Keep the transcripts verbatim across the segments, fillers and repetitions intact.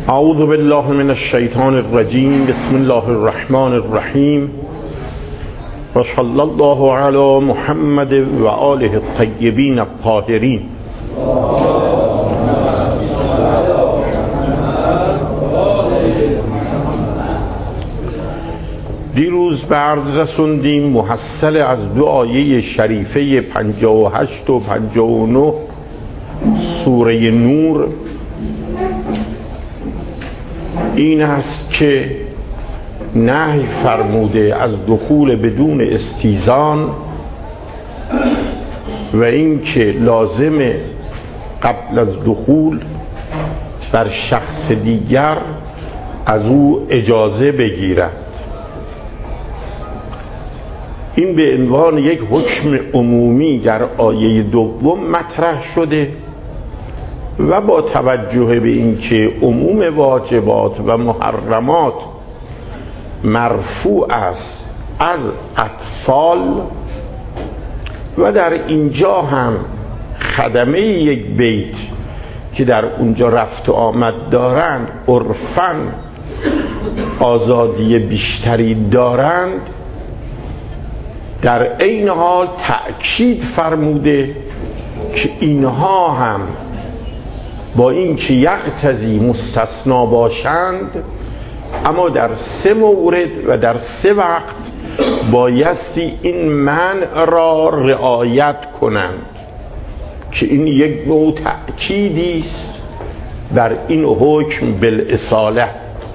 اعوذ بالله من الشیطان الرجیم. بسم الله الرحمن الرحیم و صلی الله علی محمد و آله الطیبین الطاهرین. دیروز به عرض رسوندیم محصل از دو آیه شریفه پنجاه و هشت و پنجاه و نه سوره نور این است که نهی فرموده از دخول بدون استیزان و این که لازم قبل از دخول بر شخص دیگر از او اجازه بگیرد. این به عنوان یک حکم عمومی در آیه دوم مطرح شده و با توجه به اینکه عموم واجبات و محرمات مرفوع است از اطفال و در اینجا هم خدمه یک بیت که در اونجا رفت و آمد دارند عرفاً آزادی بیشتری دارند، در عین حال تأکید فرموده که اینها هم با اینکه یقتضی مستثنا باشند اما در سه مورد و در سه وقت بایستی این منع را رعایت کنند که این یک نوع تأکیدی است بر این حکم بالاصاله.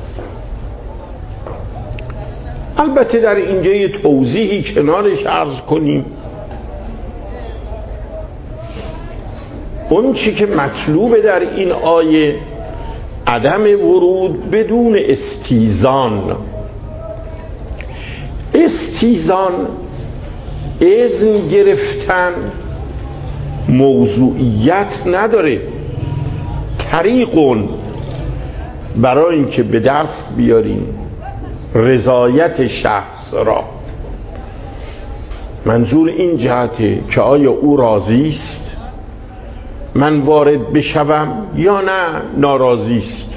البته در اینجا یه توضیحی کنارش عرض کنیم. اون چی که مطلوبه در این آیه عدم ورود بدون استیزان. استیزان اذن گرفتن موضوعیت نداره، طریقون برای اینکه به دست بیاریم رضایت شخص را. منظور این جهته که آیا او راضی است من وارد بشوم یا نه ناراضی است.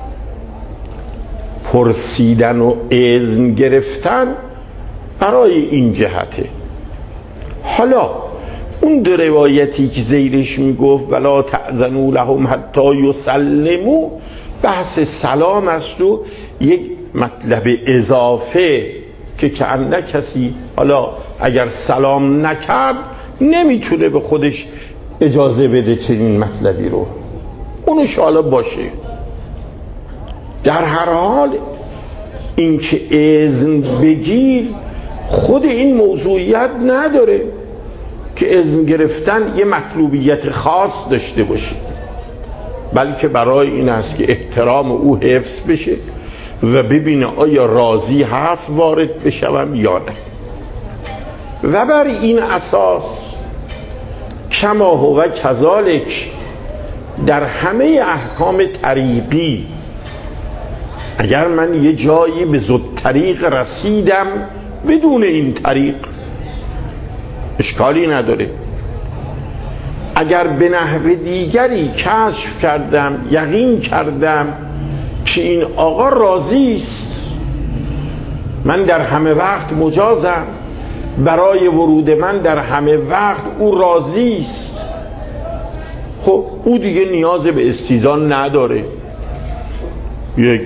پرسیدن و اذن گرفتن برای این جهته. حالا اون دو روایتی که زیرش میگفت ولا تأذنوا لهم حتی یسلموا بحث سلام است و یک مطلب اضافه که کأنه کسی حالا اگر سلام نکرد نمیتونه به خودش اجازه بده چنین مطلبی رو، اونش حالا باشه. در هر حال اینکه اذن بگیر خود این موضوعیت نداره که اذن گرفتن یه مطلوبیت خاص داشته باشه، بلکه برای این است که احترام او حفظ بشه و ببینه آیا راضی هست وارد بشوم یا نه. و بر این اساس کما هو کذالک در همه احکام طریقی اگر من یه جایی به زود طریق رسیدم بدون این طریق اشکالی نداره. اگر به نحو دیگری کشف کردم یقین کردم که این آقا راضی است، من در همه وقت مجازم، برای ورود من در همه وقت او راضی است، خب او دیگه نیاز به استیزان نداره. یک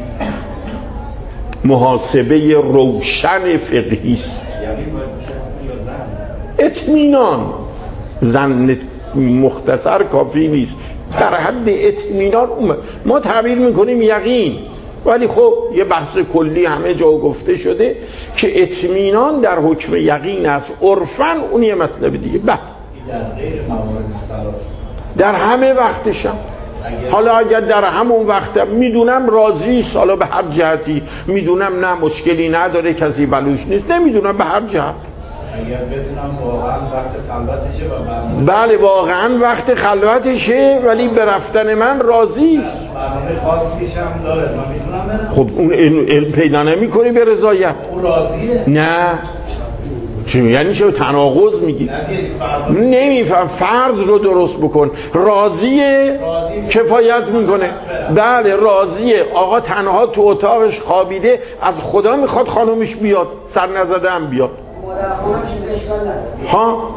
محاسبه روشن فقهی است. اطمینان زن مختصر کافی نیست، در حد اطمینان ما تعبیر میکنیم یقین، ولی خب یه بحث کلی همه جا گفته شده که اطمینان در حکم یقین است. عرفاً اون یه مطلب دیگه. بله در همه وقتشم، حالا اگر در همون وقت میدونم راضی است، حالا به هر جهتی میدونم نه مشکلی نداره کسی بلوش نیست، نمیدونم به هر جهت، اگر بدونم واقعا وقت خلوتشه و برنامه بله واقعا وقت خلوتشه ولی به رفتن من راضی است، برنامه خاصیش هم داره من میدونم برم. خب اون علم پیدا نمی‌کنی به رضایت. اون راضیه؟ نه چی یعنی چه تناقض میگی؟ نمیفهم. فرض رو درست بکن. راضیه کفایت میکنه. بله راضیه. آقا تنها تو اتاقش خوابیده، از خدا میخواد خانومش بیاد، سر نزده هم بیاد. ها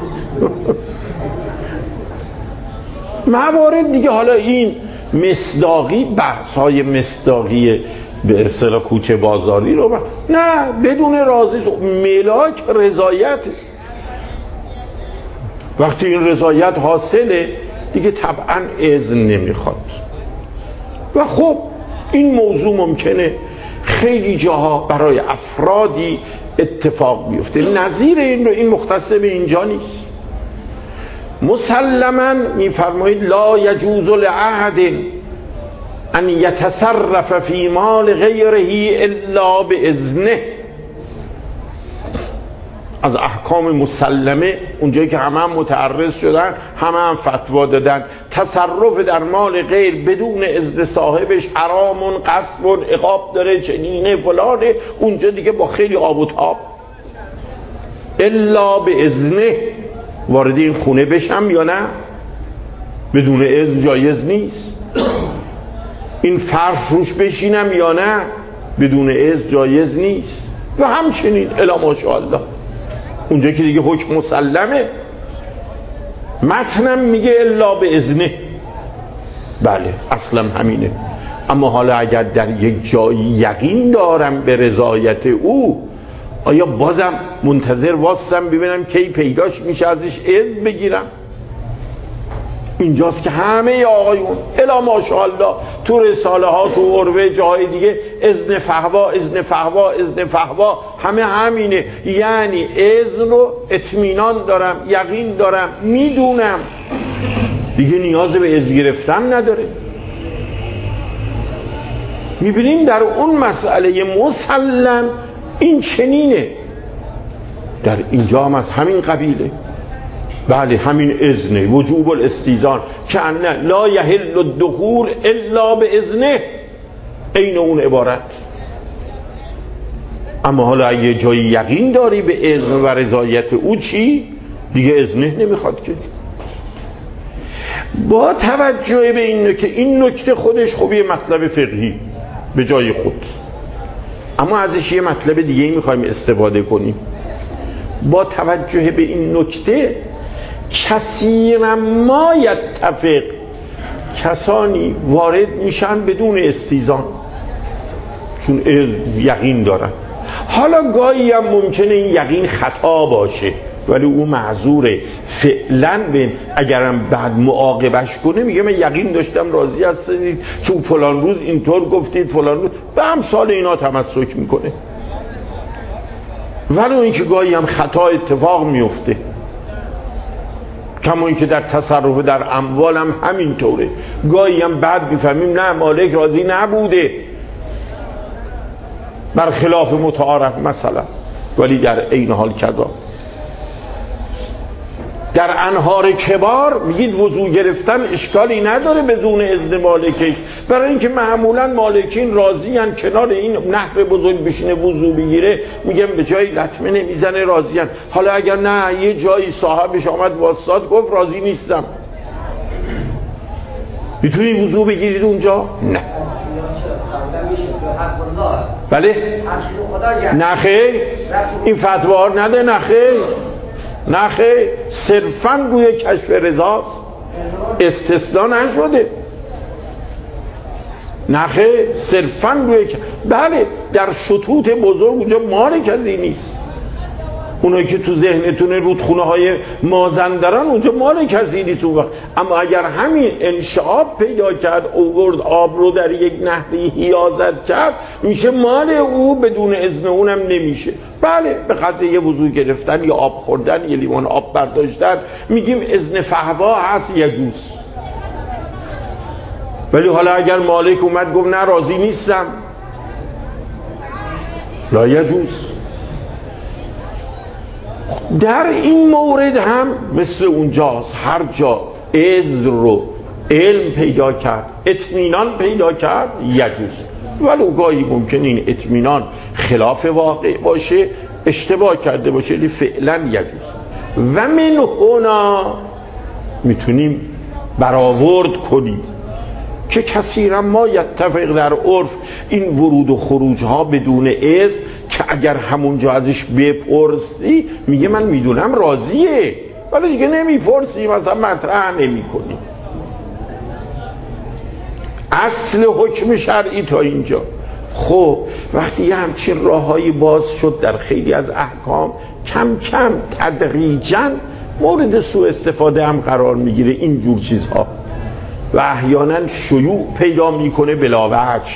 موارد دیگه. حالا این مصداقی، بحث های مصداقی به اصطلاح کوچه بازاری رو بحث. نه بدون راضی ملاک رضایت. وقتی این رضایت حاصله دیگه طبعا اذن نمیخواد. و خب این موضوع ممکنه خیلی جاها برای افرادی اتفاق بیفته. نظیر این رو، این مختص به اینجا نیست. مسلماً میفرمایید لا یجوز لأحد ان یتصرف فی مال غیره الا باذنه. از احکام مسلمه اونجایی که همه هم متعرض شدن، همه هم فتوا دادن تصرف در مال غیر بدون اذن صاحبش حرامون، غصبون، عقاب داره، چنینه فلانه، اونجا دیگه با خیلی آب و تاب. الا باذنه. وارد این خونه بشم یا نه؟ بدون اذن جایز نیست. این فرش روش بشینم یا نه؟ بدون اذن جایز نیست. و همچنین الا ماشاءالله اونجا که دیگه حکم مسلمه، متنم میگه الا به اذنه. بله اصلا همینه. اما حالا اگر در یک جایی یقین دارم به رضایت او، آیا بازم منتظر واسم ببینم کی پیداش میشه ازش اذن بگیرم؟ اینجاست که همه آقایون الا ماشاءالله تو رساله ها، تو عروه، جای دیگه اذن فحوا، اذن فحوا، اذن فحوا، همه همینه. یعنی اذن رو اطمینان دارم، یقین دارم، میدونم، دیگه نیاز به اذن گرفتن نداره. میبینیم در اون مسئله مسلم این چنینه. در اینجا هم از همین قبیله. بله همین اذنه، وجوب الاستیزان که انه لا یحل الدخول الا به اذنه، این اون عبارت. اما حالا اگه جایی یقین داری به اذن و رضایت او، چی؟ دیگه اذنه نمیخواد که. با توجه به این نکته، این نکته خودش خوبی مطلب فقهی به جای خود، اما ازش یه مطلب دیگه میخوایم استفاده کنیم. با توجه به این نکته، کثیرا ما یتفق، کسانی وارد میشن بدون استیزان چون یقین دارن. حالا گاهی هم ممکنه این یقین خطا باشه ولی او معذوره. فعلا بین اگرم بعد معاقبش کنه میگه من یقین داشتم راضی هستید چون فلان روز اینطور گفتید، فلان روز، به امثال اینا تمسک میکنه. ولی اینکه گاهی هم خطا اتفاق میفته، کما اینکه در تصرف در اموال هم همینطوره. گاهی هم بعد میفهمیم نه مالک راضی نبوده برخلاف متعارف مثلا، ولی در عین حال کذا. در انهار کبار میگید وضو گرفتن اشکالی نداره بدون اذن مالکش، برای اینکه معمولا مالکین راضیان کنار این نهر بزرگ بشینه وضو بگیره، میگم به جای لطمه نمیزنه، راضیان. حالا اگر نه یه جایی صاحبش آمد واسطاد گفت راضی نیستم، میتونی وضو بگیرید اونجا؟ نه. بله؟ نه خیر، این فتوا نده. نه خیر، نه خیر، صرفاً روی کشف رضاست، استثناء نشده. نه خیر، صرفاً روی ک... بله در شطوط بزرگ اونجا مال کسی نیست. اونایی که تو ذهنتون رودخونه های مازندران اونجا مال کسی نیست اون وقت. اما اگر همین انشعاب پیدا کرد، اوورد آب رو در یک نهری حیازت کرد، میشه مال او، بدون اذن اونم نمیشه. بله به خاطر یه وضو گرفتن یا آب خوردن، یه لیوان آب برداشتن، میگیم اذن فحوا هست یجوز. ولی حالا اگر مالک اومد گفت نه راضی نیستم، لا یجوز. در این مورد هم مثل اونجاست، هر جا اذن رو علم پیدا کرد، اطمینان پیدا کرد، یجوز. ولی گاهی ممکن این اطمینان خلاف واقع باشه، اشتباه کرده باشه ولی فعلا یجوز و من هنا میتونیم برآورد کنیم که کثیرا ما یتفق در عرف این ورود و خروج ها بدون اذن که اگر همونجا ازش بپرسی میگه من میدونم راضیه ولی دیگه نمیپرسی، مثلا مطرح نمی کنی. اصل حکم شرعی تا اینجا. خب وقتی یه همچین راههایی باز شد در خیلی از احکام، کم کم تدریجاً مورد سوء استفاده هم قرار میگیره این جور چیزها و احیانا شیوع پیدا میکنه بلا وجه.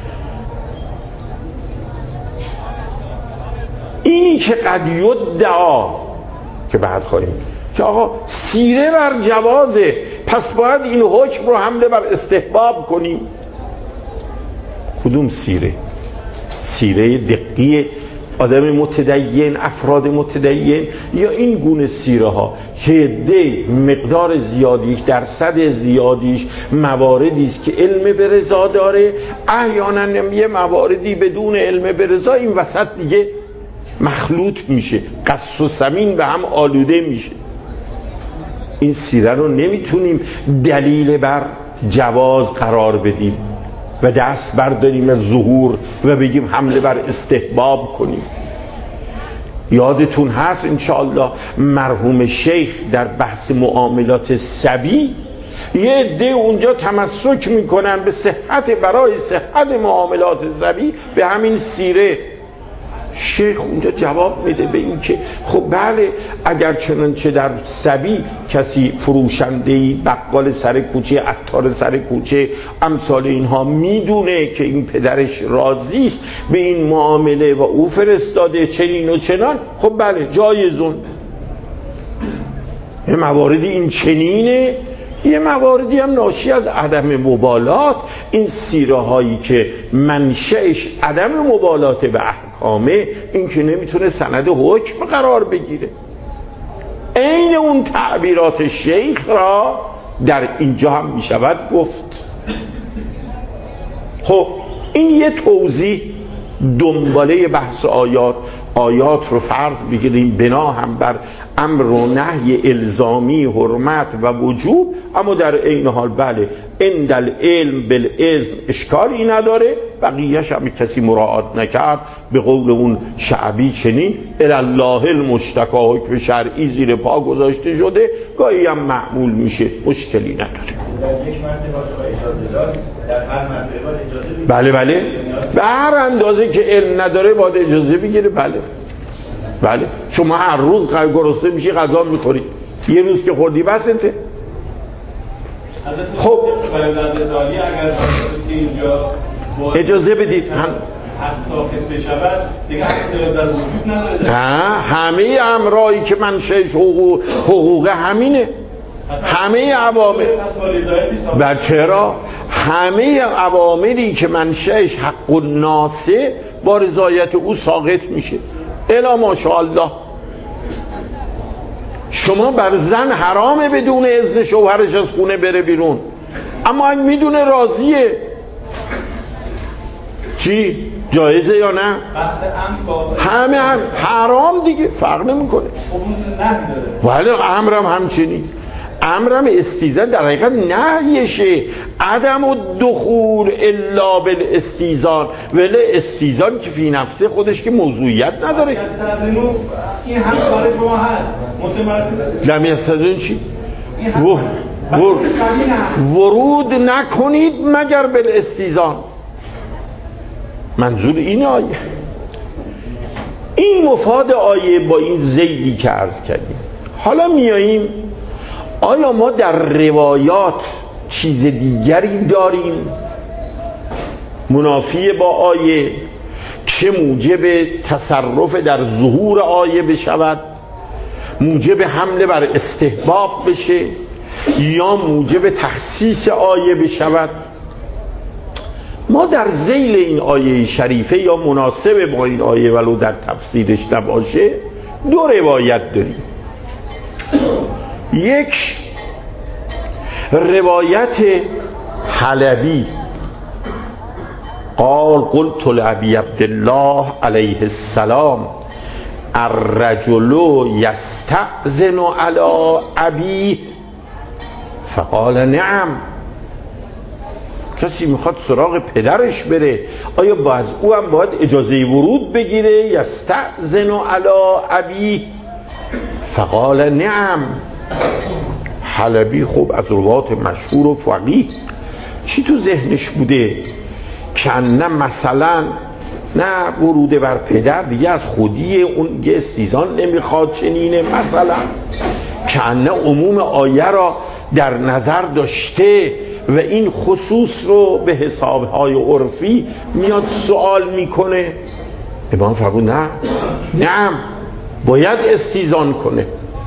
اینی که قد یدعا که بعد خواهیم که آقا سیره بر جوازه، پس باید این حکم رو حمله بر استحباب کنیم. کدوم سیره؟ سیره دقیق آدم متدین، افراد متدین، یا این گونه سیره ها که ده مقدار زیادیش، درصد زیادیش مواردی است که علم به رضا داره، احیانا یه مواردی بدون علم به رضا این وسط دیگه مخلوط میشه، قص و سمین به هم آلوده میشه. این سیره رو نمیتونیم دلیل بر جواز قرار بدیم و دست برداریم از ظهور و بگیم حمله بر استحباب کنیم. یادتون هست انشاءالله مرحوم شیخ در بحث معاملات صبی یه عده اونجا تمسک میکنن به صحت، برای صحت معاملات صبی به همین سیره. شیخ اونجا جواب میده به این که خب بله اگر چنانچه در صبی کسی فروشندهی، بقال سر کوچه، عطار سر کوچه، امثال اینها میدونه که این پدرش راضی است به این معامله و او فرستاده چنین و چنان، خب بله جایزون. یه مواردی این چنینه، یه مواردی هم ناشی از عدم مبالات. این سیره هایی که منشأش عدم مبالات به احکامه، این که نمیتونه سند حکم قرار بگیره. عین اون تعبیرات شیخ را در اینجا هم میشود گفت. خب این یه توضیح دنباله بحث آیات. آیات رو فرض بگیریم بنا هم بر امر و نهی الزامی، حرمت و وجوب، اما در عین حال بله عند العلم بالاذن اشکالی نداره، بقیه‌اش هم کسی مراعات نکرد به قول اون شعبی چنین الالله المشتکا، حکم شرعی زیر پا گذاشته شده، گاهی هم معمول میشه، مشکلی نداره. در یک مرتبه اجازه داد، در هر مرتبه اجازه بگیره. بله بله به هر اندازه که علم نداره باید اجازه بگیره. بله بله شما هر روز گرسنه میشی غذا میخوری، یه روز که خوردی بس انته. خب اجازه بدید هم حق ساخت بشود دیگه حق در وجود نداره. همه امرایی که منشأش حقوق حقوق همینه، همه عوامل. و چرا همه عواملی که منشأش حق الناسه با رضایت او ساقط میشه. الا ماشاءالله شما بر زن حرامه بدون اذن شوهرش از خونه بره بیرون، اما اگه میدونه راضیه چی؟ جایزه یا نه؟ همه هم حرام دیگه، فرق نمیکنه. ولی امرم همچنین، امرم استیزان در حقیقت نهیشه، عدم الدخول الا بالاستیزان، ولی استیزان که فی نفسه خودش که موضوعیت نداره. این هم کار شما هست متمرد لم یستدن چی؟ ورود نکنید مگر بالاستیزان. منظور این آیه، این مفاد آیه با این زیدی که عرض کردیم. حالا میاییم آیا ما در روایات چیز دیگری داریم منافی با آیه که موجب تصرف در ظهور آیه بشود، موجب حمله بر استحباب بشه، یا موجب تخصیص آیه بشود؟ ما در ذیل این آیه شریفه یا مناسب با این آیه ولو در تفسیرش نباشه دو روایت داریم. یک روایت حلبی قال قلت لأبی عبدالله علیه السلام الرجل یستأذن علی ابیه فقال نعم. کسی میخواد سراغ پدرش بره، آیا باز او هم باید اجازه ورود بگیره؟ یستأذن علی ابیه فقال نعم. حلبی خب از روات مشهور و فقیه چی تو ذهنش بوده؟ کنه مثلا نه ورود بر پدر دیگه از خودی اون یه استیزان نمیخواد چنینه، مثلا کنه عموم آیه را در نظر داشته و این خصوص رو به حسابهای عرفی میاد سوال میکنه. امام فرمود نه نعم باید استیزان کنه.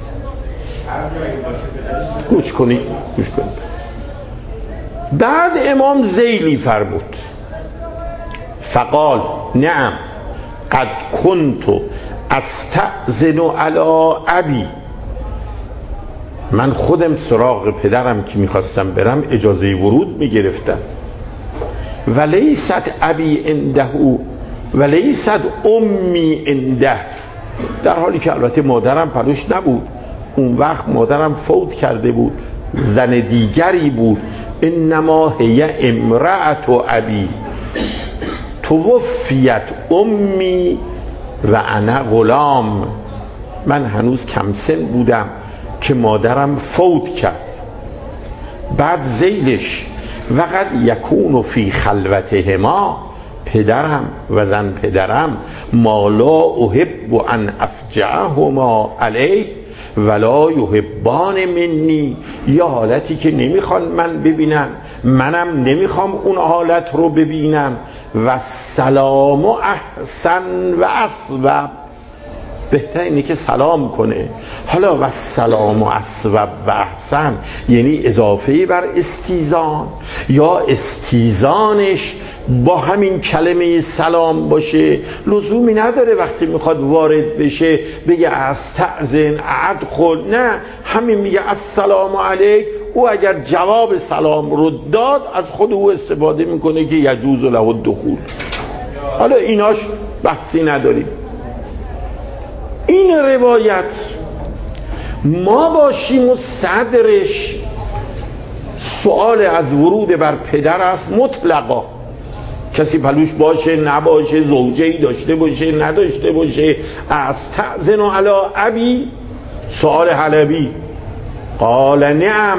گوش کنید گوش کنید. بعد امام ذیلی فرمود فقال نعم قد کنت استأذن علی ابی. من خودم سراغ پدرم که میخواستم برم اجازه ورود میگرفتم. ولیست ابی عنده ولیست امی عنده، در حالی که البته مادرم پلوش نبود، اون وقت مادرم فوت کرده بود، زن دیگری بود. انما هی امرأت ابی توفیت امی و انا غلام. من هنوز کم سن بودم که مادرم فوت کرد. بعد ذیلش وقد یکون فی خلوتهما، پدرم و زن پدرم ما لا احب ان افجعهما علیه ولا یحبان منی، یا حالتی که نمیخوان من ببینم منم نمیخوام اون حالت رو ببینم. و سلام و احسن و اصوب، بهتر اینه که سلام کنه. حالا و سلام و اصوب و احسن یعنی اضافه بر استیزان، یا استیزانش با همین کلمه سلام باشه. لزومی نداره وقتی میخواد وارد بشه بگه استأذن ادخل، نه همین میگه السلام علیک. او اگر جواب سلام رو داد از خود او استفاده میکنه که یجوز له الدخول. حالا ایناش بحثی نداریم. این روایت ما باشیم و صدرش سؤال از ورود بر پدر است مطلقا، کسی پلوش باشه نباشه، زوجه‌ای داشته باشه نداشته باشه. استأذن علی ابی، سؤال حلبی قال نعم،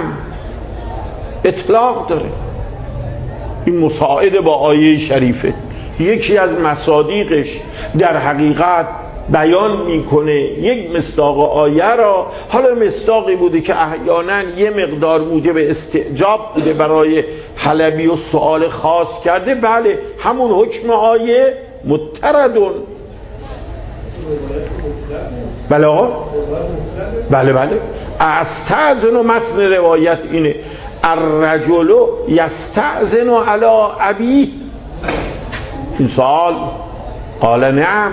اطلاق داره. این مساعد با آیه شریفه. یکی از مصادیقش در حقیقت بیان میکنه یک مصداق آیه را. حالا مصداقی بوده که احیانا یه مقدار موجب استعجاب بوده برای حلبی و سؤال خاص کرده، بله همون حکم آیه متردون. بله آقا بله بله استأذن، متن روایت اینه الرجل یستأذن علی ابیه. این سوال قال نعم.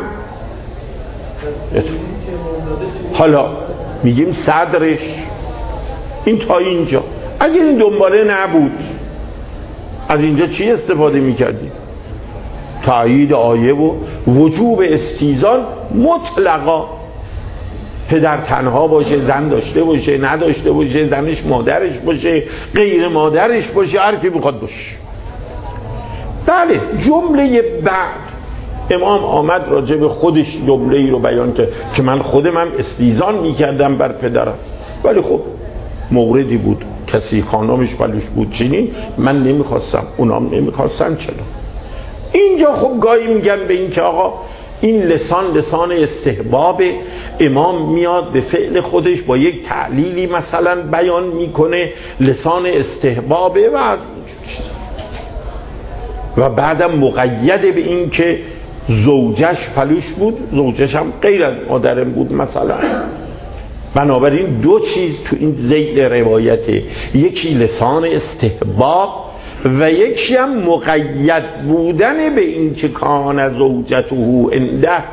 حالا میگیم صدرش این تا اینجا. اگر این دنباله نبود از اینجا چی استفاده میکردیم؟ تایید آیه و وجوب استیزان مطلقا. پدر تنها باشه، زن داشته باشه نداشته باشه، زنش مادرش باشه غیر مادرش باشه، هر کی بخواد باشه. بله جمله بعد امام آمد راجع به خودش جمله ای رو بیان کرد که من خودم هم استیزان میکردم بر پدرم، ولی خب موردی بود کسی خانمش پلوش بود چنین، من نمیخواستم اونام نمیخواستن. چرا اینجا خب گاهی میگن به این که آقا این لسان لسان استحباب، امام میاد به فعل خودش با یک تعلیلی مثلا بیان میکنه لسان استحبابه و از اینجور چیزا، و بعدم مقیده به این که زوجش پلوش بود، زوجش هم غیر از مادرم بود مثلا. بنابراین دو چیز تو این ذیل روایته، یکی لسان استحباب و یکی هم مقید بودن به این که کان زوجته عنده.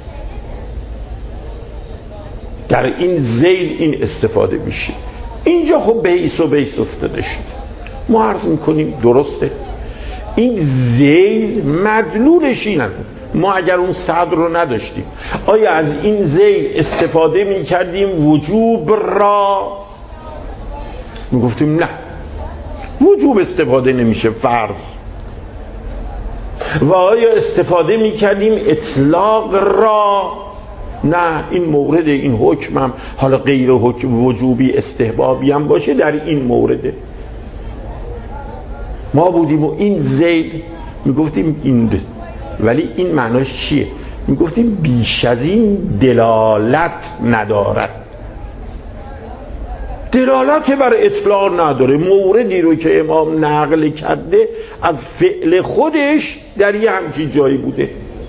در این ذیل این استفاده میشه. اینجا خب بیس و بیس افتاده شد. ما عرض میکنیم درسته این ذیل مدلولش اینه، ما اگر اون صدر رو نداشتیم آیا از این ذیل استفاده می کردیم وجوب را؟ می گفتیم نه، وجوب استفاده نمیشه، فرض. و آیا استفاده می کردیم اطلاق را؟ نه، این مورد این حکم هم حالا غیر حکم وجوبی استحبابی هم باشه در این مورده. ما بودیم و این ذیل میگفتیم این ده. ولی این معناش چیه؟ میگفتیم بیش از این دلالت ندارد. دلالت بر اطلاق نداره. موردی رو که امام نقل کرده از فعل خودش در یه همچین جایی بوده،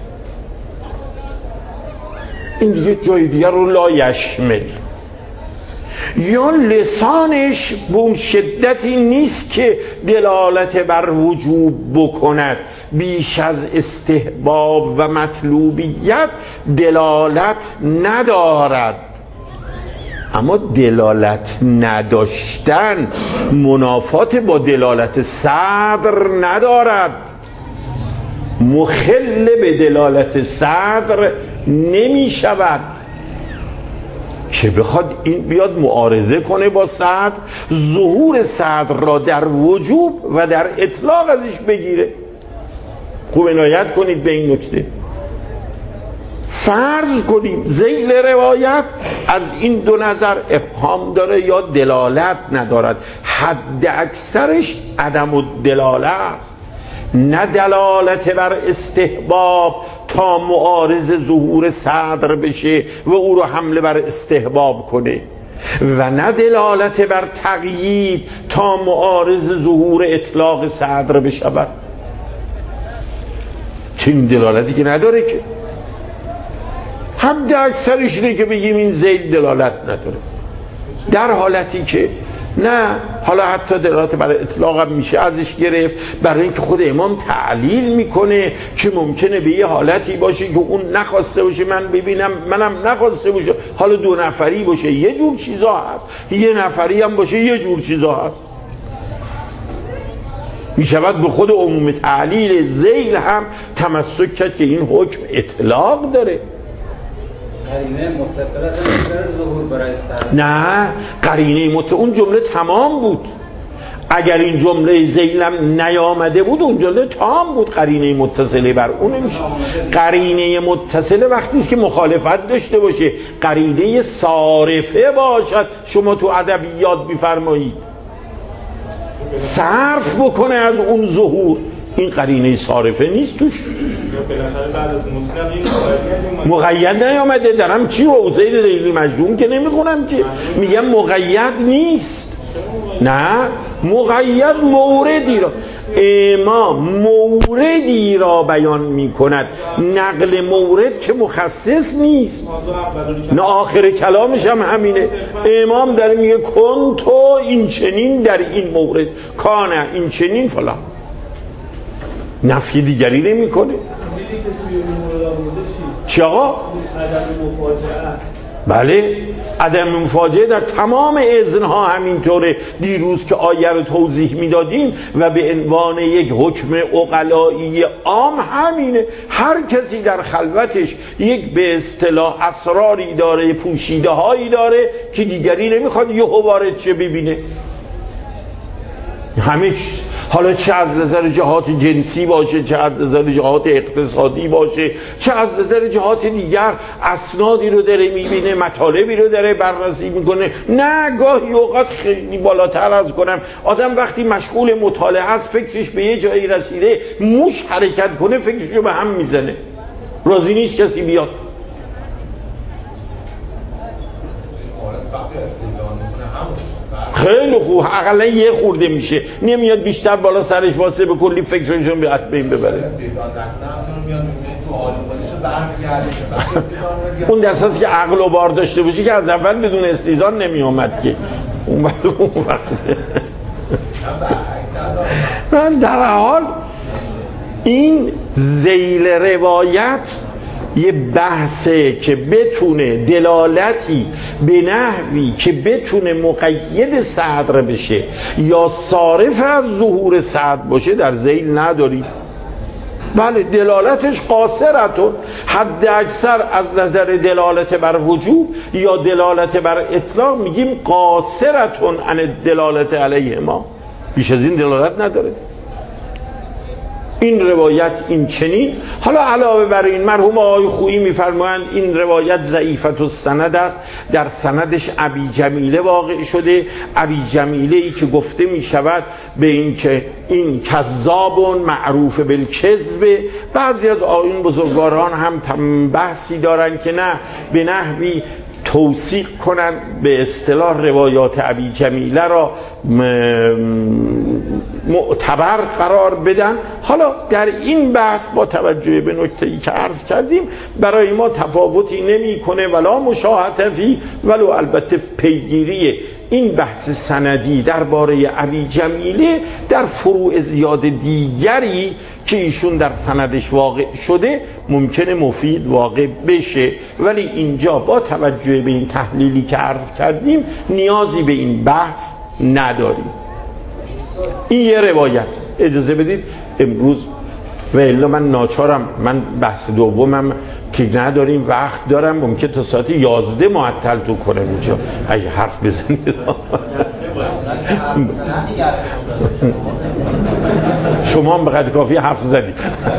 این دیگه جای دیگر رو لا یشمل. یا لسانش به اون شدتی نیست که دلالت بر وجوب بکند، بیش از استحباب و مطلوبیت دلالت ندارد. اما دلالت نداشتن منافات با دلالت صدر ندارد، مخل به دلالت صدر نمی شود که بخواد این بیاد معارضه کنه با صدر، ظهور صدر را در وجوب و در اطلاق ازش بگیره. خوب عنایت کنید به این نکته. فرض کنیم ذیل روایت از این دو نظر ابهام داره یا دلالت ندارد، حد اکثرش عدم الدلاله است، نه دلالت بر استحباب تا معارض ظهور صدر بشه و او رو حمله بر استحباب کنه، و نه دلالت بر تقیید تا معارض ظهور اطلاق صدر بشود. چنین دلالتی که نداره که. حد اکثرش اینه که بگیم این ذیل دلالت نداره، در حالتی که نه، حالا حتی دلالت برای اطلاق هم میشه ازش گرفت، برای اینکه خود امام تعلیل میکنه که ممکنه به یه حالتی باشه که اون نخواسته باشه من ببینم، منم نخواسته باشه، حالا دو نفری باشه یه جور چیزا هست، یه نفری هم باشه یه جور چیزا هست. میشود به خود عموم تعلیل ذیل هم تمسک کرد که این حکم اطلاق داره. قرینه متصله از ظهور برای صدر. نه، قرینه متصله، اون جمله تمام بود. اگر این جمله ذیلم نیامده بود اون جمله تمام بود. قرینه متصله بر اون نمیشه. قرینه متصله وقتی است که مخالفت داشته باشه، قرینه صارفه باشد. شما تو ادبیات میفرمایید صرف بکنه از اون ظهور، این قرینه صارفه نیست توش. مقید نیامده. دارم چی و زید لیلی مجنون که نمیخونم که میگم مقید نیست. نه، مقید موردی را، امام موردی را بیان میکند، نقل مورد که مخصص نیست. نه، آخر کلامش هم همینه. امام داره میگه کن تو این چنین در این مورد، کانه این چنین فلان، نفی دیگری نمی کنه. چی آقا؟ بله، عدم مفاجعه در تمام اذنها همینطوره. دیروز که آیه رو توضیح میدادیم و به عنوان یک حکم عقلایی عام همینه. هر کسی در خلوتش یک به اصطلاح اسراری داره، پوشیده هایی داره که دیگری نمیخواد یهو وارد چه ببینه. همه چیز، حالا چه از نظر جهات جنسی باشه، چه از نظر جهات اقتصادی باشه، چه از نظر جهات دیگر، اسنادی رو داره میبینه، مطالبی رو داره بررسی میکنه. نه، گاهی اوقات خیلی بالاتر از کنم، آدم وقتی مشغول مطالعه است فکرش به یه جایی رسیده، موش حرکت کنه فکرش رو به هم میزنه، راضی نیست کسی بیاد. خیلی خوب، اقلا یه خورده میشه، نمیاد بیشتر بالا سرش واسه به کلی فکرشون به بین ببره. اون دستاتی که عقل و بار داشته باشه که از اول بدون استیزان نمی آمد که اون وقت اون وقت من در حال این ذیل روایت یه بحثه که بتونه دلالتی به نحوی که بتونه مقید صدر بشه یا صارف از ظهور صدر باشه در ذیل نداری. بله دلالتش قاصرتون، حد اکثر از نظر دلالت بر وجوب یا دلالت بر اطلاق میگیم قاصرتون عن دلالت علیه ما، بیش از این دلالت نداره این روایت. این چنین حالا علاوه بر این مرحوم آقای خویی میفرمایند این روایت ضعیفه السند است، در سندش ابی جمیله واقع شده، ابی جمیله ای که گفته میشود به این که این کذاب معروف بالکذب. بعضی از آیون بزرگواران هم بحثی دارن که نه به نحوی توثیق کنن به اصطلاح روایات ابی جمیله را معتبر قرار بدن. حالا در این بحث با توجه به نکته‌ای که عرض کردیم برای ما تفاوتی نمی‌کنه ولا مشاهده فی، ولو البته پیگیری این بحث سندی درباره ابی جمیله در فروع زیاد دیگری که ایشون در سندش واقع شده ممکنه مفید واقع بشه، ولی اینجا با توجه به این تحلیلی که عرض کردیم نیازی به این بحث نداریم. این یه روایت. اجازه بدید امروز و الا من ناچارم، من بحث دومم که نداریم وقت دارم، ممکن تا ساعت یازده معطل تو کنم اینجا اگه حرف بزنید. شما هم بقدر کافی حرف زدید.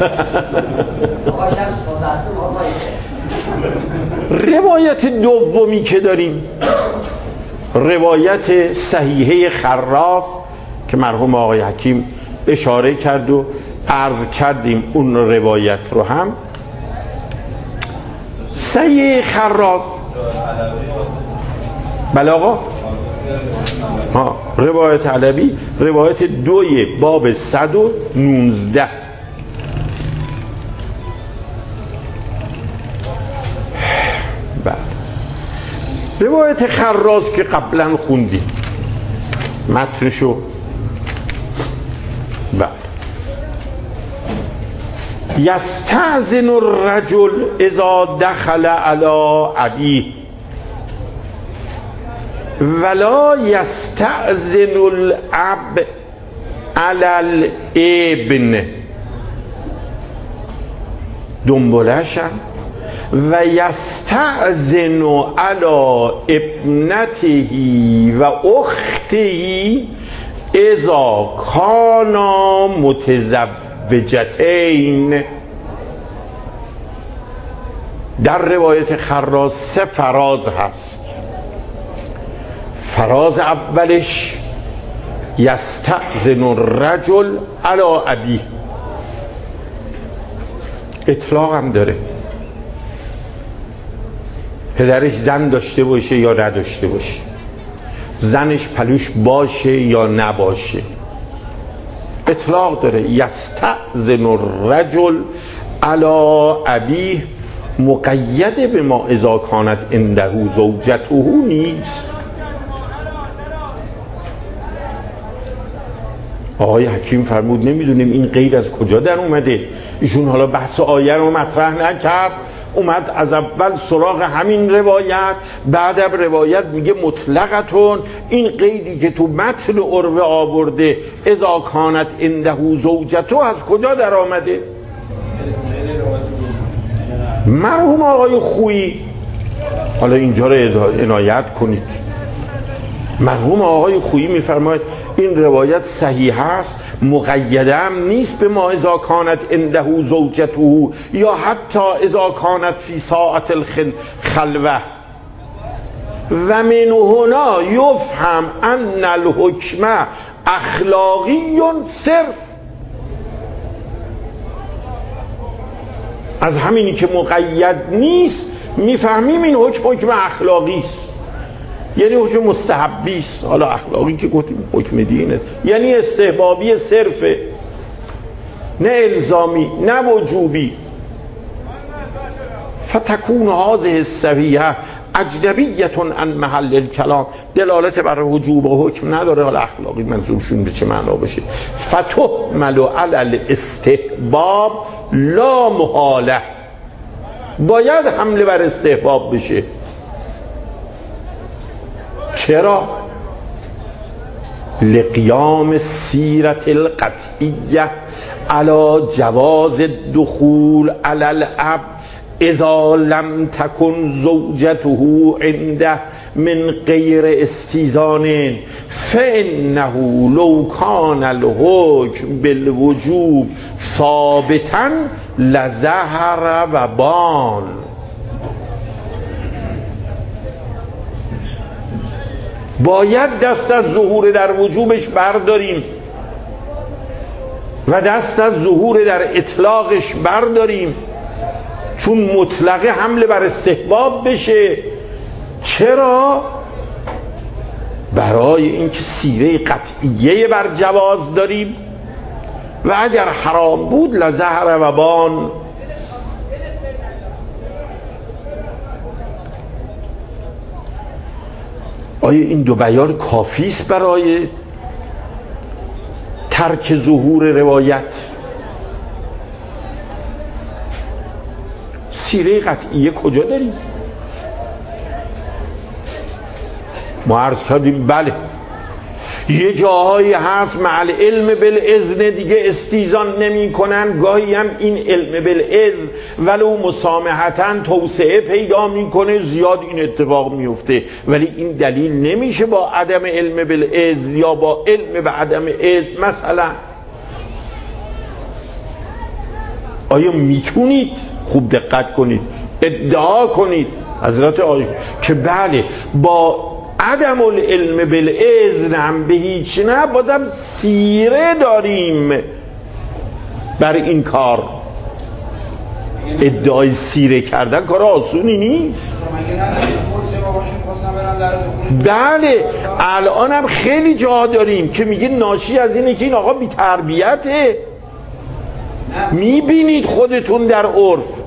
روایت دومی که داریم روایت صحیحه خراف که مرحوم آقای حکیم اشاره کرد و عرض کردیم اون روایت رو هم. صحیح خراف بله آقا ها روایت علوی روایت دوی باب صد و نوزده. بله روایت خراز که قبلا خوندیم متنشو. بله یستأذن الرجل اذا دخل علی ابیه ولا یستأذن الاب علی الابن. دنبالشم و یستأذن علی ابنته و اخته اذا کانا متزوجتین. در روایت خراز سه فراز هست. فراز اولش یستأذن الرجل علی ابیه، اطلاق هم داره، پدرش زن داشته باشه یا نداشته باشه، زنش پلوش باشه یا نباشه، اطلاق داره. یستأذن الرجل علی ابیه مقید به ما اذا کانت عنده زوجته نیست. آقای حکیم فرمود نمیدونیم این غیر از کجا در اومده. ایشون حالا بحث آیه رو مطرح نکرد، اومد از اول سراغ همین روایت، بعدم روایت میگه مطلقتون. این قیدی که تو متن عروه آورده اذا کانت عنده زوجته از کجا در آمده؟ مرحوم آقای خویی، حالا اینجا رو عنایت کنید، مرحوم آقای خویی میفرماید این روایت صحیح است، مقیده هم نیست به ما اذا کانت عنده زوجته یا حتی اذا کانت فی ساعت الخلوه. و من هنا یفهم ان الحکم اخلاقی صرف. از همینی که مقید نیست میفهمیم این حکم حکم اخلاقی است، یعنی حکم مستحبی است. حالا اخلاقی که گفتیم حکم دینه، یعنی استحبابی صرفه، نه الزامی نه وجوبی. فتکون هذه الصحیحه اجنبیه عن محل الکلام، دلالت بر وجوب و حکم نداره. حالا اخلاقی منظورشون به چه معنا باشه؟ فتحمل علی الاستحباب لا محاله، باید حمله بر استحباب بشه. چرا؟ لقیام سیرت القطعیه علی جواز دخول علی العبد اذا لم تکن زوجته عنده من غیر استیزان فانه لو کان الحکم بالوجوب ثابتا لظهر و بان. باید دست از ظهور در وجوبش برداریم و دست از ظهور در اطلاقش برداریم، چون مطلقه حمله بر استحباب بشه. چرا؟ برای اینکه سیره قطعیه بر جواز داریم و اگر حرام بود لظهر و بان. آیا این دو بیان کافی است برای ترک ظهور روایت؟ سیره قطعیه کجا داریم؟ ما عرض کردیم بله یه جاهایی هست مع العلم بالاذن دیگه استیزان نمی کنن، گاهی هم این علم بالاذن ولو مسامحتاً توسعه پیدا میکنه، زیاد این اتفاق میفته، ولی این دلیل نمیشه با عدم علم بالاذن یا با علم به عدم علم. مثلا آیا میتونید خوب دقت کنید ادعا کنید حضرت آیه که بله با عدم العلم بالاذن هم به هیچ نه، بازم سیره داریم بر این کار؟ ادعای سیره کردن کار آسونی نیست. بله الان هم خیلی جا داریم که میگه ناشی از اینه که این آقا بی تربیته. میبینید خودتون در عرف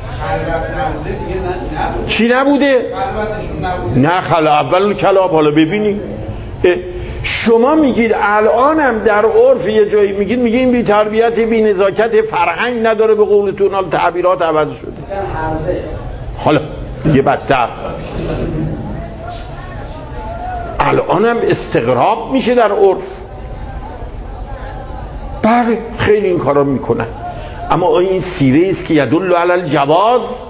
چی نبوده؟ نه خلا اول کلام. حالا ببینید شما میگید الانم در عرف یه جایی میگید میگید این بی تربیت بی نزاکت فرهنگ نداره، به قولتون حالا تعبیرات عوض شده. حالا دیگه بدتر الانم استغراب میشه در عرف. بله خیلی این کارا میکنن، اما این سیره است که یدل علی الجواز،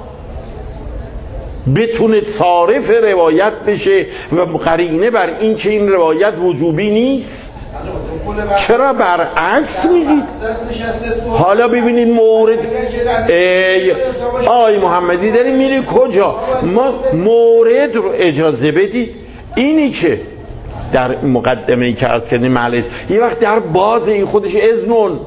بتونه صارف روایت بشه و قرینه بر این که این روایت وجوبی نیست. چرا برعکس میگید؟ حالا ببینید مورد ای آی محمدی داری میری کجا؟ ما مورد رو اجازه بدید. اینی که در مقدمه ای که عرض کردیم معلش یه وقت در باز این خودش اذنون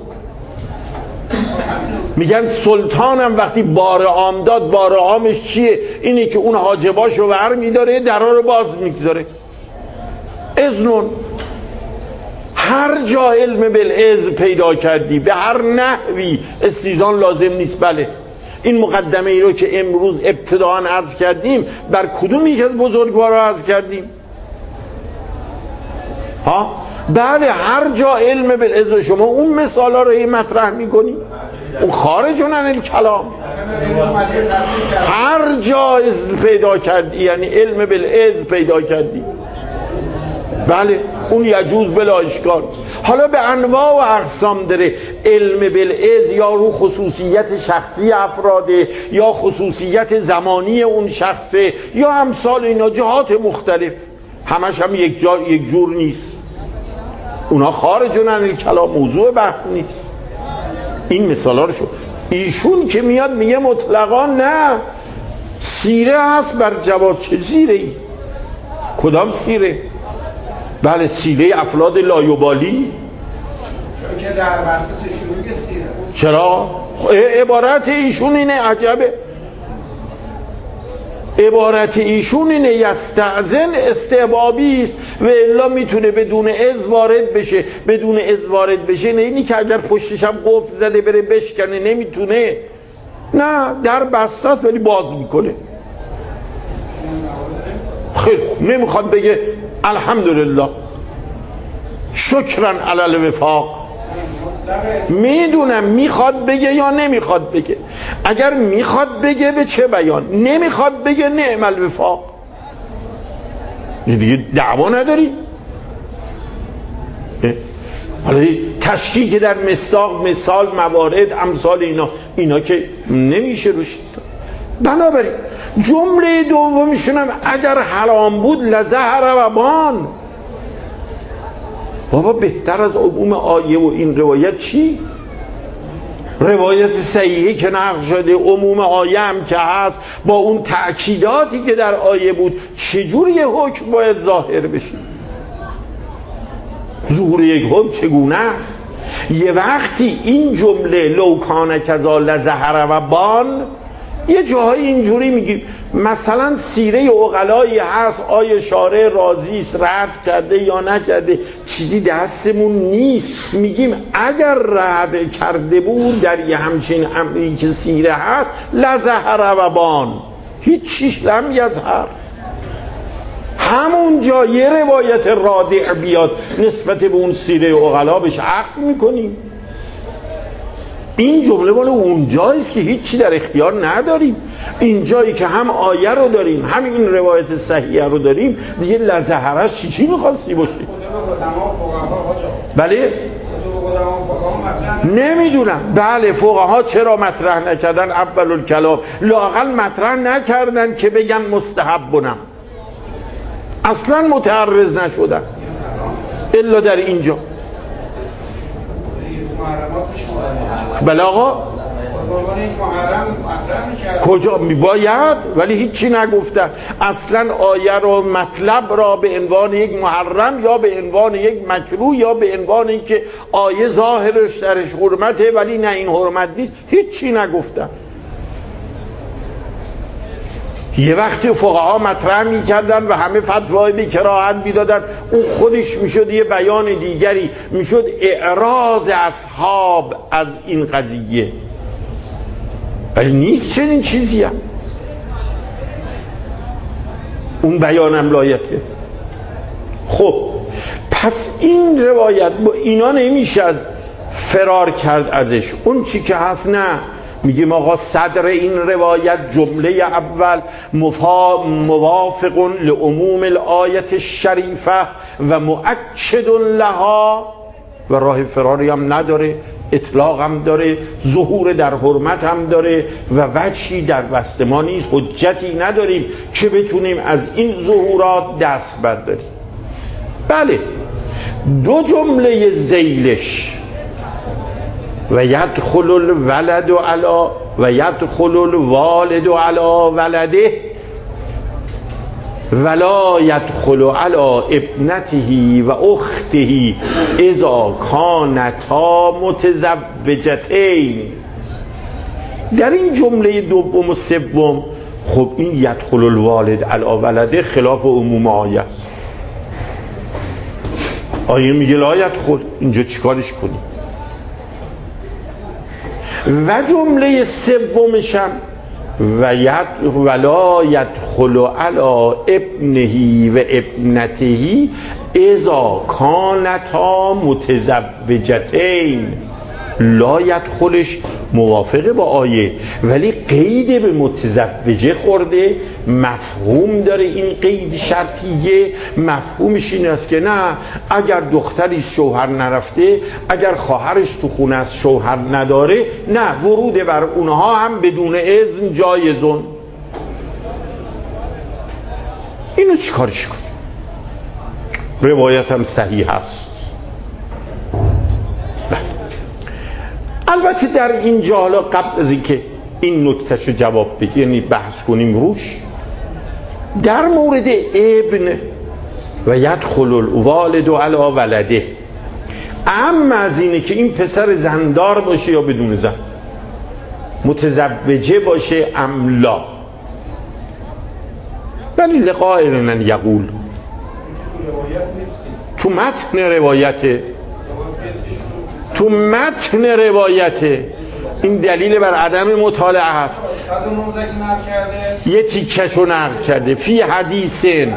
میگن سلطانم وقتی بار عام داد بار عامش چیه؟ اینه که اون حاجباشو ور میداره درها رو باز میگذاره. اذنون هر جا علم بالاذن پیدا کردی به هر نحوی استیزان لازم نیست. بله این مقدمه ای رو که امروز ابتداء عرض کردیم بر کدوم یک از بزرگوارا عرض کردیم؟ ها بله هر جا علم بالاذن شما اون مثالا رو مطرح میکنی اون خارج عن الکلام. هر جا پیدا کردی یعنی علم بالاذن پیدا کردی بله اون یجوز بلا اشکال. حالا به انواع و اقسام داره علم بالاذن، یا رو خصوصیت شخصی افراده یا خصوصیت زمانی اون شخصه یا امثال اینا، جهات مختلف، همش هم یک جا یک جور نیست. اونا خارج عن الکلام، موضوع بحث نیست. این مثالا رو شد. ایشون که میاد میگه مطلقا نه سیره هست بر جواز. چه سیره ای؟ کدام سیره؟ بله سیره افراد لایوبالی. چون که در بسته ایشون میگه سیره. چرا؟ عبارت ایشون اینه، عجبه. عبارت ایشون اینه یستأذن استحبابی است و الا میتونه بدون اذن وارد بشه. بدون اذن وارد بشه نه اینی که اگر پشتش هم قفل زده بره بشکنه نمیتونه. نه در بسته است ولی باز میکنه. خیلی خوب نمیخواد بگه الحمدلله شکرا علی الوفاق. میدونم میخواد بگه یا نمیخواد بگه. اگر میخواد بگه به چه بیان، نمیخواد بگه نعم الوفاق. دیگه دعوا نداری. حالا تشکیک در مصداق، مثال، موارد، امثال اینا اینا که نمیشه روش. بنابراین جمله دومشون هم اگر حرام بود لزهر و بان. بابا بهتر از عموم آیه و این روایت چی؟ روایت صحیحی که نقل شده، عموم آیه هم که هست، با اون تأکیداتی که در آیه بود، چجور یه حکم باید ظاهر بشه؟ ظهور یک حکم چگونه است؟ یه وقتی این جمله لو کان کذا لزهر و بان، یه جاهای اینجوری میگیم مثلا سیره عقلایی هست، آیه شارع راضی است رد کرده یا نکرده، چیزی دستمون نیست، میگیم اگر رد کرده بود در یه همچین امری که سیره هست لزهر و بان، هیچ چیش لم یظهر. همون جا یه روایت رادع بیاد نسبت به اون سیره عقلا بهش عقل میکنیم. این جمله مال اونجاییست که هیچی در اختیار نداریم. اینجایی که هم آیه رو داریم هم این روایت صحیحه رو داریم، دیگه لزهرش چی چی میخواستی باشه؟ بله؟ نمیدونم. بله فقها چرا مطرح نکردن اول الکلام؟ لااقل مطرح نکردن که بگن مستحب بنم، اصلا متعرض نشدن الا در اینجا. بله آقا کجا میباید، ولی هیچی نگفتن اصلا. آیه رو مطلب را به عنوان یک محرم یا به عنوان یک مکروه یا به عنوان اینکه آیه ظاهرش درش حرمته ولی نه این حرمت نیست، هیچی نگفتن. یه وقتی فقها مطرح می‌کردن و همه فتوای به کراهت می‌دادن، اون خودش میشد یه بیان دیگری، میشد اعراض اصحاب از این قضیه، ولی نیست چنین چیزی هم. اون بیانم لایته. خب پس این روایت با اینا نمیشه از فرار کرد ازش. اون چی که هست نه، میگیم آقا صدر این روایت جمله اول موافق لعموم الآیت الشریفه و مؤکد لها، و راه فراری هم نداره، اطلاق هم داره، ظهور در حرمت هم داره و وجهی در بست ما نیست، حجتی نداریم که بتونیم از این ظهورات دست برداریم. بله دو جمله ذیلش و یدخل الولد علی و یدخل الوالد علی ولده ولا یدخل علی ابنته و اخته اذا کانتا متزوجتین. در این جمله دوم و سوم خب این یدخل الوالد علی ولده خلاف عموم آیه است. آیه میگه لا یدخل، اینجا چیکارش کنیم؟ و جمله سومش هم و ید ولا یدخل علی ابنه و ابنته اذا کانتا متزوجتین. لا یدخلش موافقه با آیه ولی قید به متزوجه خورده، مفهوم داره این قید شرطیه. مفهومش این است که نه، اگر دختری شوهر نرفته، اگر خواهرش تو خونه است شوهر نداره، نه، ورود بر اونها هم بدون اذن جایزون. اینو چی کارش کنیم؟ روایت هم صحیح هست. البته در اینجا حالا قبل از اینکه این نکتهشو جواب بدیم، یعنی بحث کنیم روش، در مورد ابن و یدخل الوالد علی ولده، اما از اینه که این پسر زندار باشه یا بدون زن، متزوجه باشه ام لا، ولی لقائلن یقول تو متن روایته تو متن روایته این دلیل بر عدم مطالعه هست. یه تیکشو نقل کرده فی حدیثن،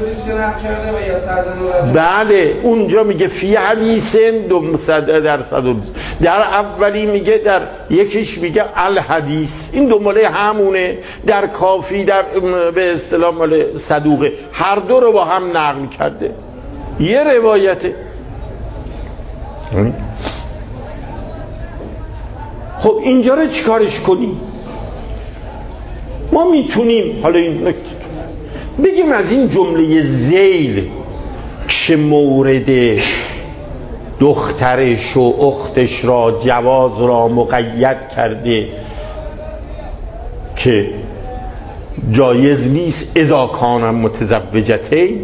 بله اونجا میگه فی حدیثن دو صد در صد، در اولی میگه، در یکیش میگه الحدیث، این دو ماله همونه، در کافی در به اصطلاح مال صدوقه، هر دو رو با هم نقل کرده. یه روایته خب اینجا رو چیکارش کنیم؟ ما میتونیم حالا این بگیم از این جمله ذیل که مورد دخترش و اختش را جواز را مقید کرده که جایز نیست اذا کان متزوجتین،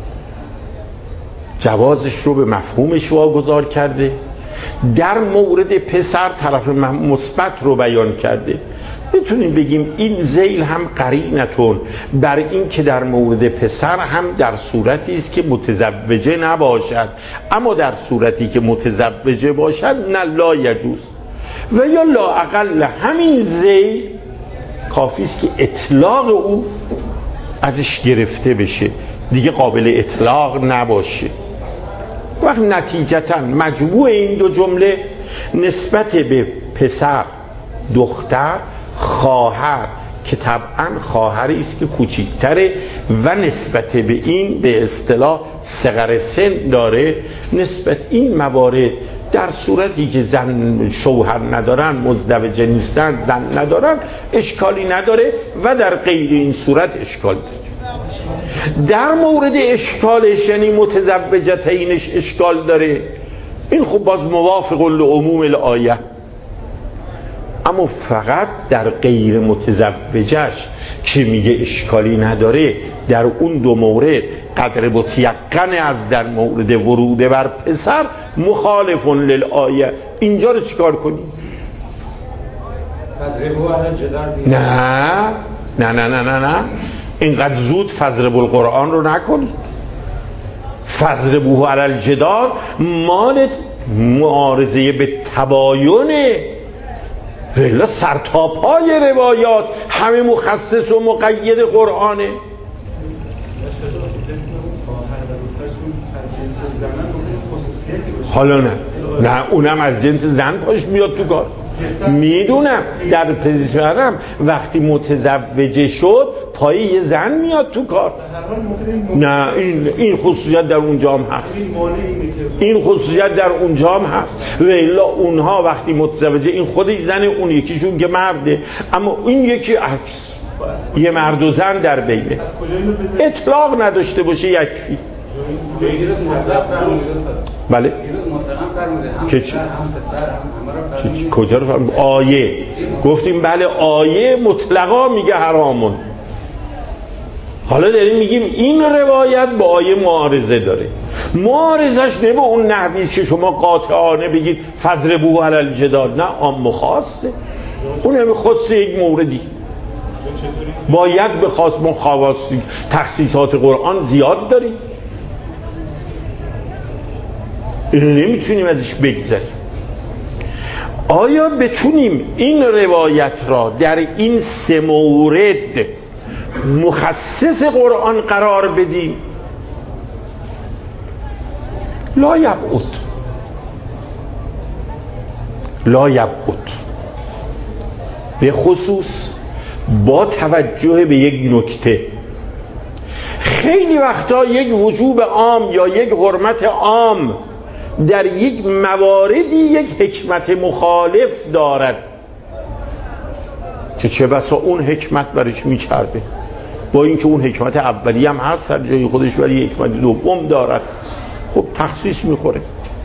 جوازش رو به مفهومش واگذار کرده. در مورد پسر طرف مثبت رو بیان کرده. میتونیم بگیم این ذیل هم قرینتون بر این که در مورد پسر هم در صورتی است که متزوجه نباشد، اما در صورتی که متزوجه باشد نه لا یجوز. و یا لااقل همین ذیل کافی است که اطلاق او ازش گرفته بشه، دیگه قابل اطلاق نباشه. وقت نتیجتا مجموع این دو جمله نسبت به پسر، دختر، خواهر که طبعا خواهری است که کوچکتره و نسبت به این به اصطلاح صغر سن داره، نسبت این موارد در صورتی که زن شوهر ندارن، مزدوجه نیستن، زن ندارن، اشکالی نداره و در غیر این صورت اشکال داره. در مورد اشکالش یعنی متزوجتینش اشکال داره، این خب باز موافق لعموم الآیه، اما فقط در غیر متزوجش که میگه اشکالی نداره، در اون دو مورد قدر متیقن از در مورد ورود بر پسر مخالف للآیه. اینجا رو چیکار کنیم؟ نه نه نه نه نه نه اینقدر زود فضرب القرآن رو نکنید. فضربوه علی الجدار مال معارضه به تباینه، ولی سرتاپای روایات همه مخصص و مقید قرآنه. حالا نه نه اونم از جنس زن پاش میاد تو کار. میدونم در پسرم وقتی متزوجه شد پای یه زن میاد تو کار. نه این این خصوصیت در اونجا هم هست، این خصوصیت در اونجا هم هست. ولی اونها وقتی متزوجه این خودش زنه، اون یکیشون که مرده، اما این یکی عکس، یه مرد و زن در بینه، اطلاق نداشته باشه یکفی. بله که چی؟ چی؟ کجا رو فرمود؟ آیه گفتیم بله آیه مطلقا میگه حرامون. حالا داریم میگیم این روایت با آیه معارضه داره. معارضش نه به اون نحویست که شما قاطعانه بگید فضربوه علی الجدال، نه عام خاصه، اون همه خاصه یک موردی. باید به خاص مخواص تخصیصات قرآن زیاد داریم، اینو نمیتونیم ازش بگذاریم. آیا بتونیم این روایت را در این سه مورد مخصص قرآن قرار بدیم؟ لا یبعد لا یبعد به خصوص با توجه به یک نکته. خیلی وقتا یک وجوب عام یا یک حرمت عام در یک مواردی یک حکمت مخالف دارد که چه بسا اون حکمت برش میچربه، با اینکه اون حکمت اولی هم هست در جای خودش ولی حکمت دوم دارد، خب تخصیص میخوره.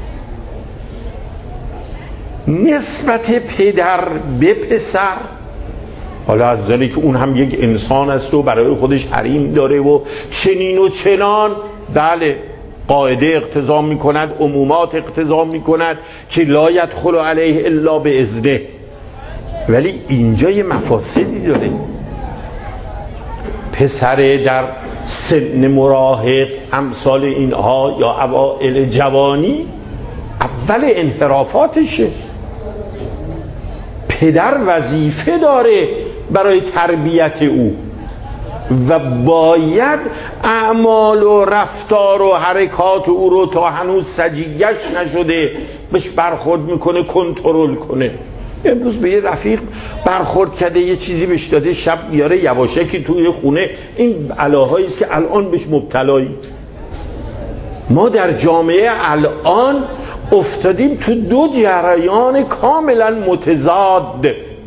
نسبت پدر به پسر، حالا از ذالی که اون هم یک انسان است و برای خودش حریم داره و چنین و چنان، بله قاعده اقتضا میکند، عمومات اقتضا میکند که لا یدخل علیه الا به اذنه، ولی اینجا یه مفاسدی داره. پسر در سن مراهق امثال اینها یا اوائل جوانی اول انحرافاتشه، پدر وظیفه داره برای تربیت او و باید اعمال و رفتار و حرکات او رو تا هنوز سجیگش نشده بهش برخورد میکنه کنترل کنه. امروز به یه رفیق برخورد کرده، یه چیزی بهش داده، شب میاره یواشکی توی خونه، این بلاهایی است که الان بهش مبتلایی. ما در جامعه الان افتادیم تو دو جریان کاملا متضاد.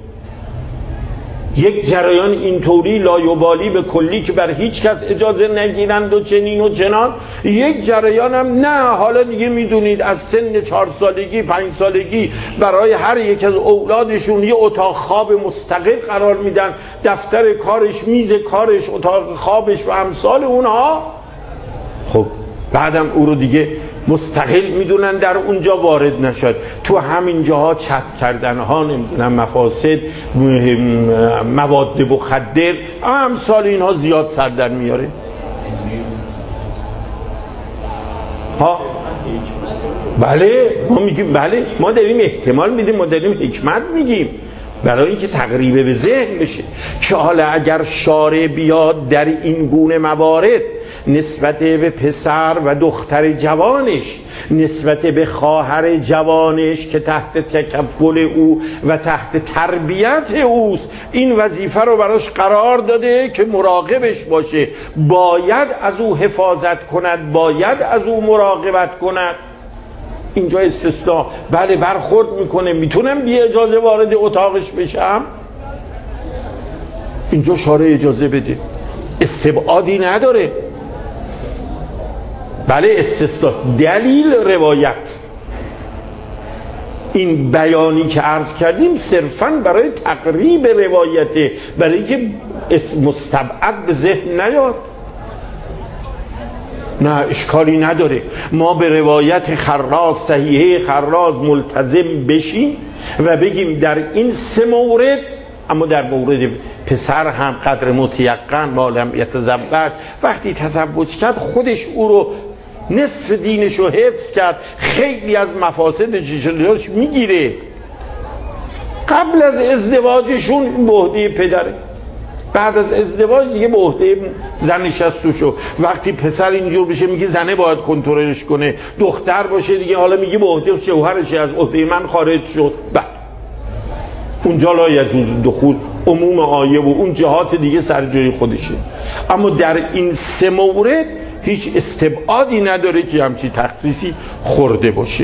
یک جریان اینطوری لایبالی به کلی که بر هیچ کس اجازه نگیرند و چنین و چنان، یک جریان هم نه، حالا دیگه میدونید از سن چهار سالگی پنج سالگی برای هر یک از اولادشون یه اتاق خواب مستقل قرار میدن، دفتر کارش، میز کارش، اتاق خوابش و امثال اونها. خب بعدم او رو دیگه مستقل میدونن، در اونجا وارد نشد. تو همین جاها چت کردن ها، نمیدونم مفاسد، مواد مخدر، امثال اینها زیاد سر در میاره ها. بله ما میگیم، بله ما داریم احتمال میدیم، ما داریم حکمت میگیم برای اینکه تقریبه به ذهن بشه که حالا اگر شارع بیاد در این گونه موارد نسبت به پسر و دختر جوانش، نسبت به خواهر جوانش که تحت تکفل او و تحت تربیت اوست، این وظیفه رو براش قرار داده که مراقبش باشه، باید از او حفاظت کند، باید از او مراقبت کند. اینجا استثناء بله برخورد میکنه، میتونم بی اجازه وارد اتاقش بشم، اینجا شارع اجازه بده، استبعادی نداره. بله استثناء. دلیل روایت، این بیانی که عرض کردیم صرفاً برای تقریب روایته، برای اینکه مستبعد به ذهن نیاد. نه اشکالی نداره ما به روایت خراز، صحیحه خراز ملتزم بشیم و بگیم در این سه مورد، اما در مورد پسر هم قدر متیقن مالم یتزوج، وقتی تزوج کرد خودش او رو نصف دینش رو حفظ کرد، خیلی از مفاسد جلوش میگیره. قبل از ازدواجشون به عهده پدره، بعد از ازدواج دیگه به عهده زنش است توشو. وقتی پسر اینجور بشه میگه زنه باید کنترلش کنه، دختر باشه دیگه حالا میگه به عهده شوهرش، از عهده من خارج شد. بعد اونجا لا یجوز دخول، عموم آیه و اون جهات دیگه سر جای خودشه. اما در این سه مورد هیچ استبعادی نداره که همچی تخصیصی خورده باشه.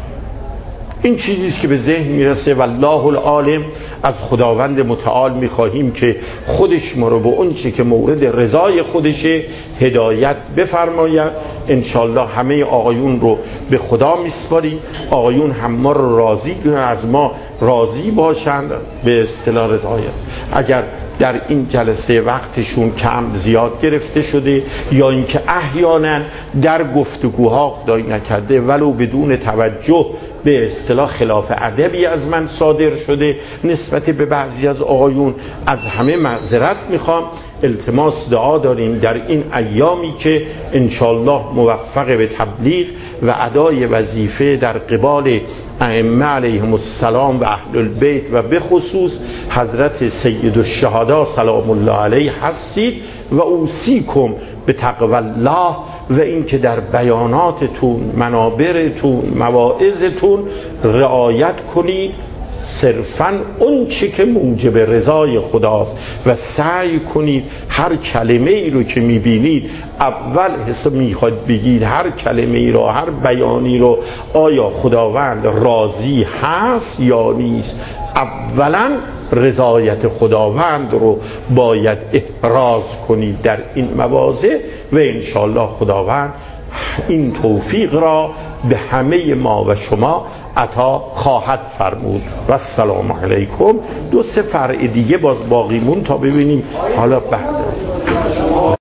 این چیزیست که به ذهن میرسه. والله العالم. از خداوند متعال میخواهیم که خودش ما رو به اون چی که مورد رضای خودشه هدایت بفرماید. انشالله همه آقایون رو به خدا میسپاریم، آقایون هم ما رو راضی از ما راضی باشند به اصطلاح رضایت. اگر در این جلسه وقتشون کم زیاد گرفته شده یا اینکه احیانا در گفتگوها خدای نکرده ولو بدون توجه به اصطلاح خلاف ادبی از من صادر شده نسبت به بعضی از آقایون، از همه معذرت میخوام. التماس دعا داریم در این ایامی که انشالله موفق به تبلیغ و ادای وظیفه در قبال ائمه علیهم السلام و اهل البیت و به خصوص حضرت سید الشهدا سلام الله علیه هستید و اوصیکم به تقوی الله و اینکه در بیاناتتون، منابرتون، مواعظتون رعایت کنید صرفاً اون چی که موجب رضای خداست و سعی کنید هر کلمه ای رو که میبینید اول حساب میخواد بگید هر کلمه ای رو، هر بیانی رو آیا خداوند راضی هست یا نیست. اولا رضایت خداوند رو باید احراز کنید در این مواضع و انشالله خداوند این توفیق را به همه ما و شما عطا خواهد فرمود. و السلام علیکم. دو سه فرع دیگه باز باقیمون تا ببینیم حالا بعد